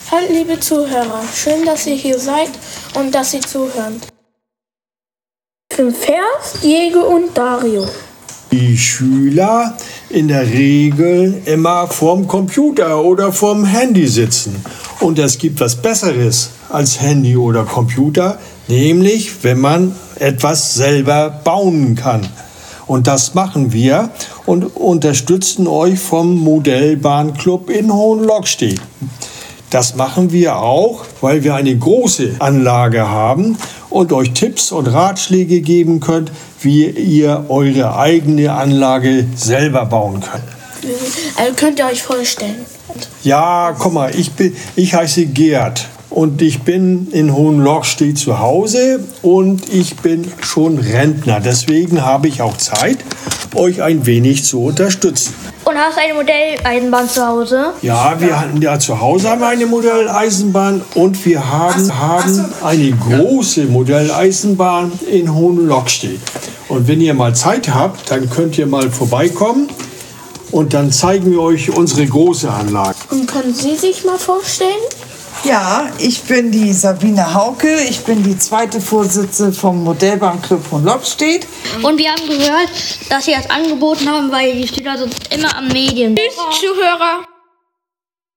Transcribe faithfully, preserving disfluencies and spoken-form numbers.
Hallo liebe Zuhörer, schön, dass ihr hier seid und dass ihr zuhört. Für Vers, Diego und Dario. Die Schüler in der Regel immer vorm Computer oder vorm Handy sitzen. Und es gibt was Besseres als Handy oder Computer, nämlich wenn man etwas selber bauen kann. Und das machen wir und unterstützen euch vom Modellbahnclub in Hohenlockstedt. Das machen wir auch, weil wir eine große Anlage haben und euch Tipps und Ratschläge geben könnt, wie ihr eure eigene Anlage selber bauen könnt. Also könnt ihr euch vorstellen? Ja, guck mal, ich, bin, ich heiße Gerd und ich bin in Hohenlockstedt zu Hause und ich bin schon Rentner. Deswegen habe ich auch Zeit, euch ein wenig zu unterstützen. Und hast du eine Modelleisenbahn zu Hause? Ja, wir hatten ja zu Hause haben wir eine Modelleisenbahn und wir haben, so, haben so. eine große Modelleisenbahn in Hohenlockstedt. Und wenn ihr mal Zeit habt, dann könnt ihr mal vorbeikommen und dann zeigen wir euch unsere große Anlage. Und können Sie sich mal vorstellen? Ja, ich bin die Sabine Hauke, ich bin die zweite Vorsitzende vom Modellbahnclub Hohenlockstedt. Und wir haben gehört, dass Sie das angeboten haben, weil die Schüler sonst immer am Medien sind. Tschüss, Zuhörer!